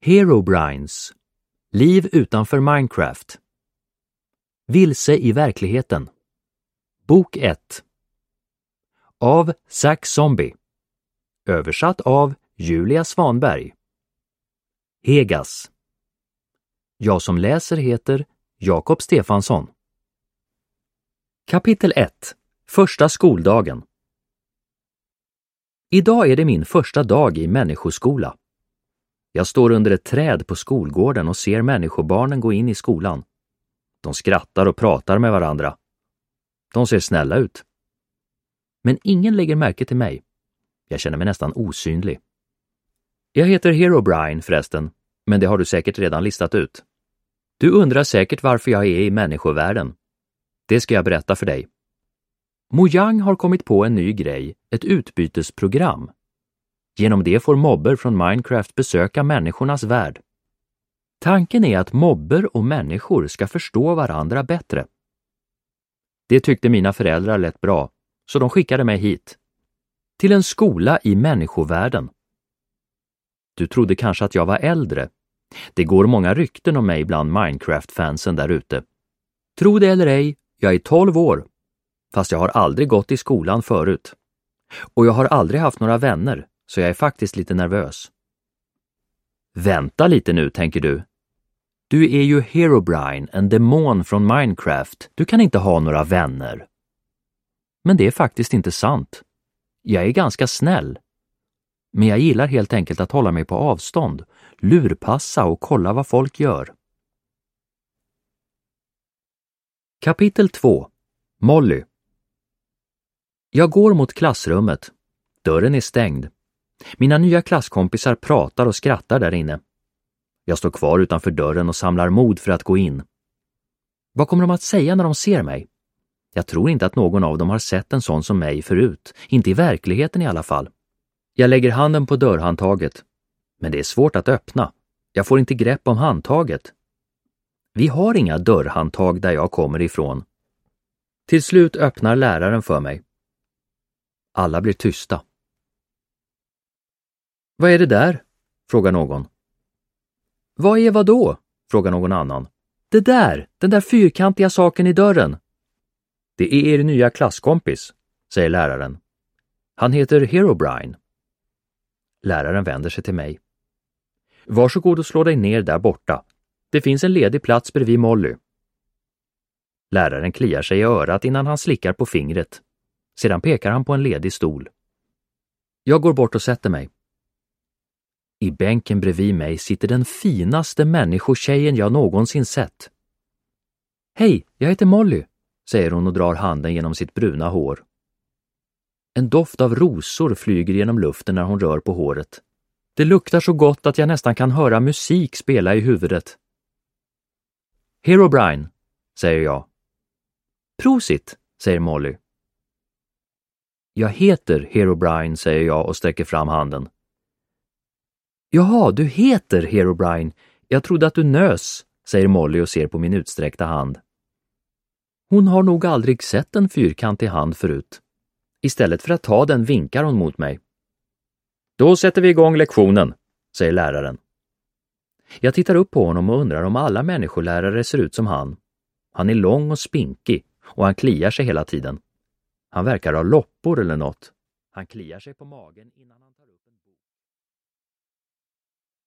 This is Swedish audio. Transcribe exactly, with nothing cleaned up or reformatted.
Herobrines. Liv utanför Minecraft. Vilse i verkligheten. Bok ett. Av Zack Zombie. Översatt av Julia Svanberg. Hegas. Jag som läser heter Jakob Stefansson. Kapitel ett. Första skoldagen. Idag är det min första dag i människoskola. Jag står under ett träd på skolgården och ser människobarnen gå in i skolan. De skrattar och pratar med varandra. De ser snälla ut. Men ingen lägger märke till mig. Jag känner mig nästan osynlig. Jag heter Herobrine förresten, men det har du säkert redan listat ut. Du undrar säkert varför jag är i människovärlden. Det ska jag berätta för dig. Mojang har kommit på en ny grej, ett utbytesprogram. Genom det får mobber från Minecraft besöka människornas värld. Tanken är att mobber och människor ska förstå varandra bättre. Det tyckte mina föräldrar lät bra, så de skickade mig hit. Till en skola i människovärlden. Du trodde kanske att jag var äldre. Det går många rykten om mig bland Minecraft-fansen där ute. Tro det eller ej, jag är tolv år. Fast jag har aldrig gått i skolan förut. Och jag har aldrig haft några vänner, så jag är faktiskt lite nervös. Vänta lite nu, tänker du. Du är ju Herobrine, en demon från Minecraft. Du kan inte ha några vänner. Men det är faktiskt inte sant. Jag är ganska snäll. Men jag gillar helt enkelt att hålla mig på avstånd, lurpassa och kolla vad folk gör. Kapitel två. Molly. Jag går mot klassrummet. Dörren är stängd. Mina nya klasskompisar pratar och skrattar där inne. Jag står kvar utanför dörren och samlar mod för att gå in. Vad kommer de att säga när de ser mig? Jag tror inte att någon av dem har sett en sån som mig förut, inte i verkligheten i alla fall. Jag lägger handen på dörrhandtaget, men det är svårt att öppna. Jag får inte grepp om handtaget. Vi har inga dörrhandtag där jag kommer ifrån. Till slut öppnar läraren för mig. Alla blir tysta. Vad är det där? Frågar någon. Vad är vad då? Frågar någon annan. Det där, den där fyrkantiga saken i dörren. Det är er nya klasskompis, säger läraren. Han heter Herobrine. Läraren vänder sig till mig. Varsågod och slå dig ner där borta. Det finns en ledig plats bredvid Molly. Läraren kliar sig i örat innan han slickar på fingret. Sedan pekar han på en ledig stol. Jag går bort och sätter mig. I bänken bredvid mig sitter den finaste människotjejen jag någonsin sett. Hej, jag heter Molly, säger hon och drar handen genom sitt bruna hår. En doft av rosor flyger genom luften när hon rör på håret. Det luktar så gott att jag nästan kan höra musik spela i huvudet. Herobrine, säger jag. Prosit, säger Molly. Jag heter Herobrine, säger jag och sträcker fram handen. Jaha, du heter Herobrine. Jag trodde att du nös, säger Molly och ser på min utsträckta hand. Hon har nog aldrig sett en fyrkantig hand förut. Istället för att ta den vinkar hon mot mig. Då sätter vi igång lektionen, säger läraren. Jag tittar upp på honom och undrar om alla människolärare ser ut som han. Han är lång och spinkig och han kliar sig hela tiden. Han verkar ha loppor eller något. Han kliar sig på magen innan han tar